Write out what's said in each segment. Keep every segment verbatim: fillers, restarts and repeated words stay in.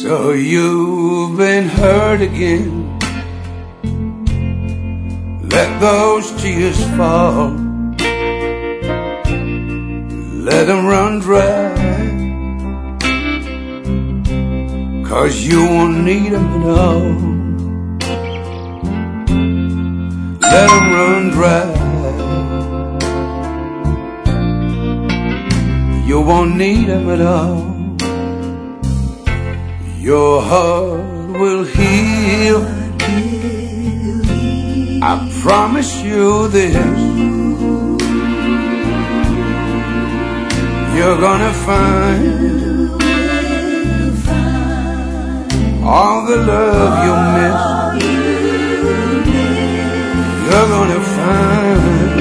So you've been hurt again. Let those tears fall. Let them run dry, 'cause you won't need them at all. Let them run dry. You won't need them at all. Your heart will heal. I promise you this. You're gonna find all the love you miss. You're gonna find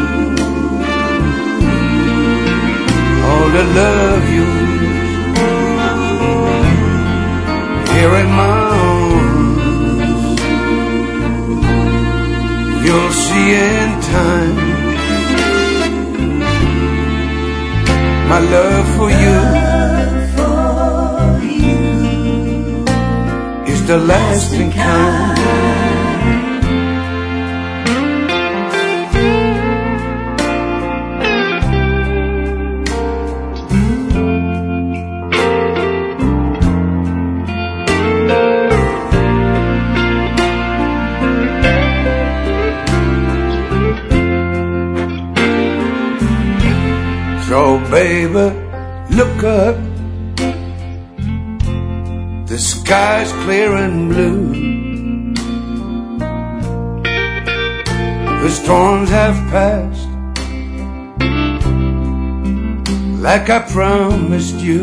all the love you miss. Here in my arms, you'll see in time my love for you is the lasting kind. So baby, look up. The sky's clear and blue. The storms have passed like I promised you.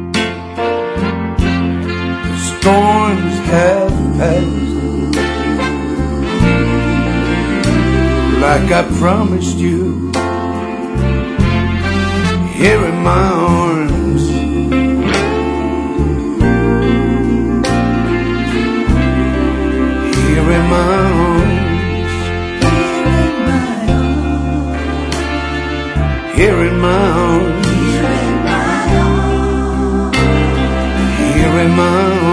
The storms have passed like I promised you. Here in my arms, here in my arms, here in my arms, here in my arms.